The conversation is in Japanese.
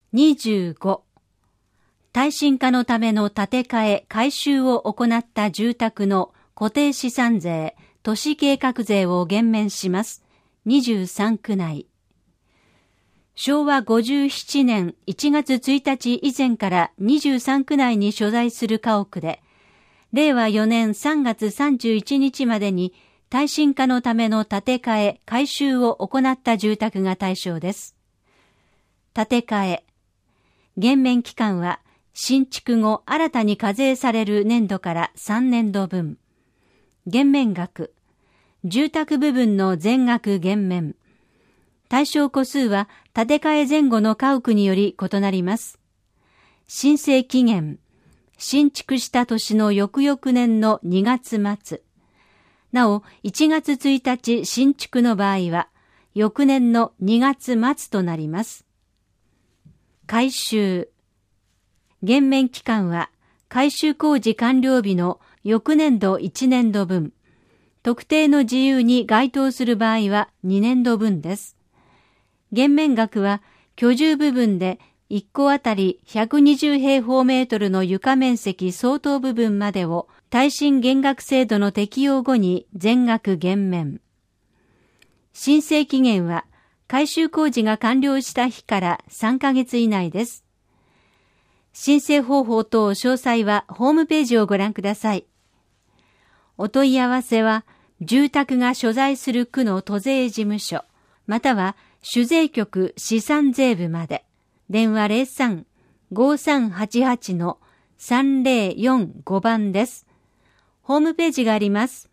25、耐震化のための建て替え・改修を行った住宅の固定資産税、都市計画税を減免します。23区内。昭和57年1月1日以前から23区内に所在する家屋で、令和4年3月31日までに耐震化のための建て替え・改修を行った住宅が対象です。建て替え。減免期間は新築後新たに課税される年度から3年度分。減免額。住宅部分の全額減免。対象戸数は建て替え前後の家屋により異なります。申請期限。新築した年の翌々年の2月末。なお、1月1日新築の場合は、翌年の2月末となります。改修。減免期間は、改修工事完了日の翌年度1年度分。特定の自由に該当する場合は2年度分です。減免額は居住部分で1戸あたり120平方メートルの床面積相当部分までを耐震減額制度の適用後に全額減免。申請期限は改修工事が完了した日から3ヶ月以内です。申請方法等詳細はホームページをご覧ください。お問い合わせは住宅が所在する区の都税事務所または主税局資産税部まで。電話03-5388-3045番です。ホームページがあります。